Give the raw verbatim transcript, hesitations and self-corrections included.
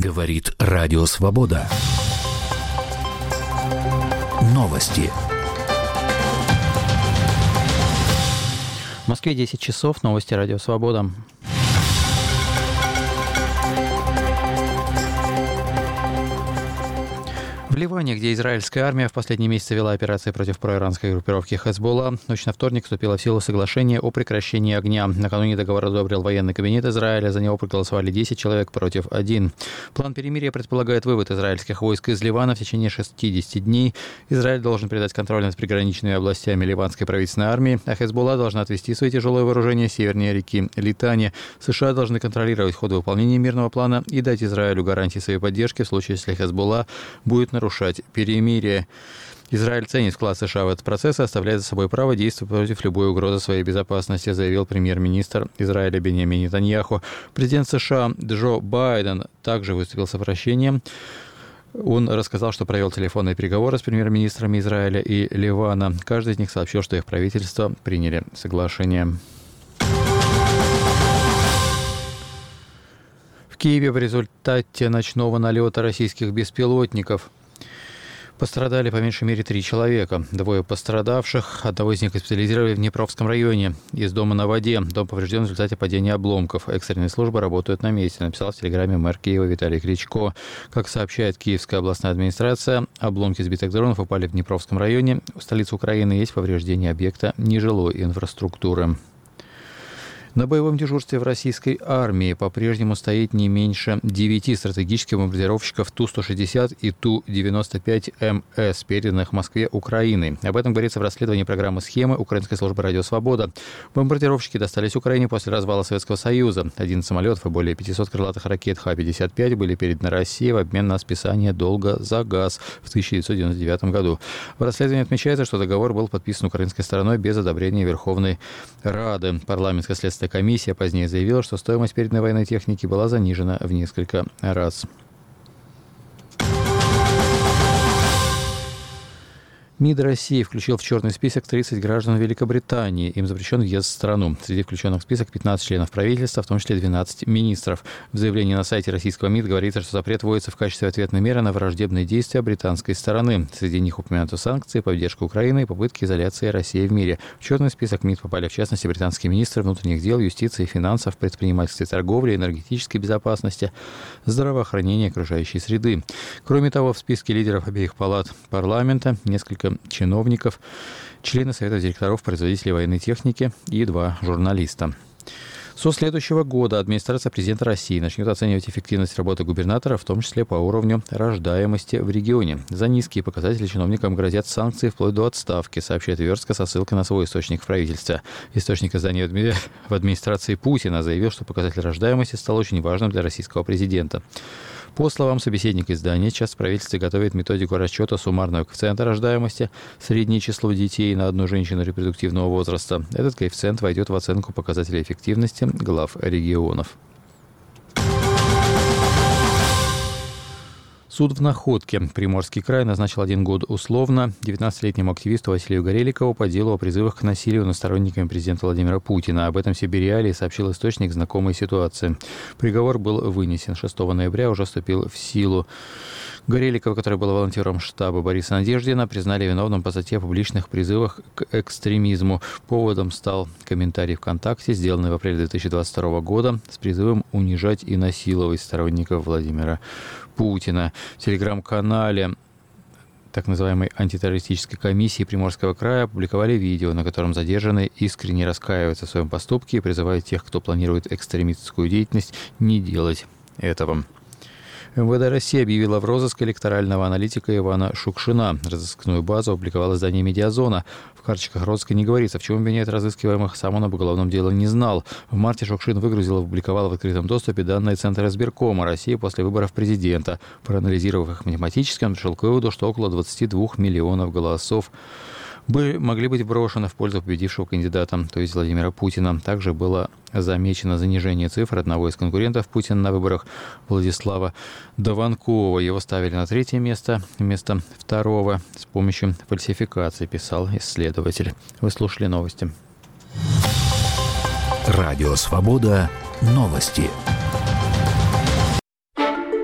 Говорит Радио Свобода. Новости. В Москве десять часов. Новости Радио Свобода. В Ливане, где израильская армия в последние месяцы вела операции против проиранской группировки Хезболла, ночь на вторник вступило в силу соглашение о прекращении огня. Накануне договор одобрил военный кабинет Израиля, за него проголосовали десять человек против одного. План перемирия предполагает вывод израильских войск из Ливана в течение шестидесяти дней. Израиль должен передать контроль над приграничными областями ливанской правительственной армии, а Хезболла должна отвести свои тяжелые вооружения севернее реки Литани. США должны контролировать ход выполнения мирного плана и дать Израилю гарантии своей поддержки в случае, если Хезболла будет нарушать перемирие. Израиль ценит вклад США в этот процесс и оставляет за собой право действовать против любой угрозы своей безопасности, заявил премьер-министр Израиля Биньямин Нетаньяху. Президент США Джо Байден также выступил с обращением. Он рассказал, что провел телефонные переговоры с премьер-министрами Израиля и Ливана. Каждый из них сообщил, что их правительства приняли соглашение. В Киеве в результате ночного налета российских беспилотников пострадали по меньшей мере три человека. Двое пострадавших, одного из них госпитализировали в Днепровском районе. Из дома на воде. Дом поврежден в результате падения обломков. Экстренные службы работают на месте, написал в телеграме мэр Киева Виталий Кличко. Как сообщает Киевская областная администрация, обломки сбитых дронов упали в Днепровском районе. В столице Украины есть повреждения объекта нежилой инфраструктуры. На боевом дежурстве в российской армии по-прежнему стоит не меньше девяти стратегических бомбардировщиков Ту сто шестьдесят и Ту девяносто пять эм эс, переданных Москве Украиной. Об этом говорится в расследовании программы «Схемы» Украинской службы «Радио Свобода». Бомбардировщики достались Украине после развала Советского Союза. одиннадцать самолетов и более пятисот крылатых ракет Х пятьдесят пять были переданы России в обмен на списание долга за газ в тысяча девятьсот девяносто девятом году. В расследовании отмечается, что договор был подписан украинской стороной без одобрения Верховной Рады. Парламентская следственная комиссия позднее заявила, что стоимость переданной военной техники была занижена в несколько раз. МИД России включил в черный список тридцать граждан Великобритании. Им запрещен въезд в страну. Среди включенных в список пятнадцать членов правительства, в том числе двенадцать министров. В заявлении на сайте российского МИД говорится, что запрет вводится в качестве ответной меры на враждебные действия британской стороны. Среди них упомянуты санкции, поддержка Украины и попытки изоляции России в мире. В черный список МИД попали, в частности, британские министры внутренних дел, юстиции, финансов, предпринимательства и торговли, энергетической безопасности, здравоохранения и окружающей среды. Кроме того, в списке лидеров обеих палат парламента несколько чиновников, члены Совета директоров производителей военной техники и два журналиста. Со следующего года администрация президента России начнет оценивать эффективность работы губернатора, в том числе по уровню рождаемости в регионе. За низкие показатели чиновникам грозят санкции вплоть до отставки, сообщает Верстка со ссылкой на свой источник в правительстве. Источник издания в администрации Путина заявил, что показатель рождаемости стал очень важным для российского президента. По словам собеседника издания, сейчас в правительстве готовит методику расчета суммарного коэффициента рождаемости, среднее число детей на одну женщину репродуктивного возраста. Этот коэффициент войдет в оценку показателей эффективности глав регионов. Суд в Находке. Приморский край назначил один год условно девятнадцатилетнему активисту Василию Гореликову по делу о призывах к насилию над сторонниками президента Владимира Путина. Об этом Сибириалии сообщил источник знакомой ситуации. Приговор был вынесен шестого ноября, уже вступил в силу. Гореликова, который был волонтером штаба Бориса Надеждина, признали виновным по статье о публичных призывах к экстремизму. Поводом стал комментарий ВКонтакте, сделанный в апреле две тысячи двадцать второго года с призывом унижать и насиловать сторонников Владимира Путина. В телеграм-канале так называемой антитеррористической комиссии Приморского края опубликовали видео, на котором задержанные искренне раскаиваются в своем поступке и призывают тех, кто планирует экстремистскую деятельность, не делать этого. МВД России объявила в розыск электорального аналитика Ивана Шукшина. Разыскную базу опубликовало издание «Медиазона». В карточках розыска не говорится, в чем обвиняют разыскиваемых, сам он об уголовном деле не знал. В марте Шукшин выгрузил и опубликовал в открытом доступе данные Центра избиркома России после выборов президента. Проанализировав их математически, он пришел к выводу, что около двадцати двух миллионов голосов бы могли быть брошены в пользу победившего кандидата, то есть Владимира Путина. Также было замечено занижение цифр одного из конкурентов Путина на выборах, Владислава Дованкова. Его ставили на третье место вместо второго с помощью фальсификации, писал исследователь. Вы слушали новости. Радио Свобода. Новости.